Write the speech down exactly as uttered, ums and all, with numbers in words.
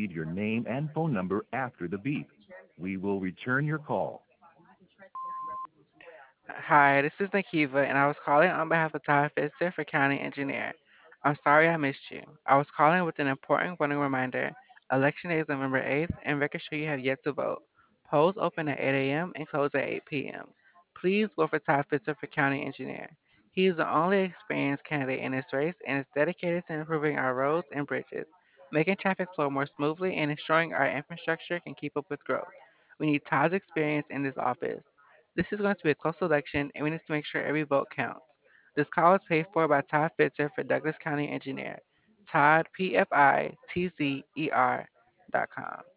leave your name and phone number after the beep. We will return your call. Hi, this is Nakiva, and I was calling on behalf of Todd Fitzer for County Engineer. I'm sorry I missed you. I was calling with an important voting reminder. Election day is November eighth, and records show you have yet to vote. Polls open at eight a m and close at eight p m. Please vote for Todd Fitzer for County Engineer. He is the only experienced candidate in this race and is dedicated to improving our roads and bridges, making traffic flow more smoothly, and ensuring our infrastructure can keep up with growth. We need Todd's experience in this office. This is going to be a close election, and we need to make sure every vote counts. This call is paid for by Todd Fitzer for Douglas County Engineer. Todd, P F I T Z E R dot com.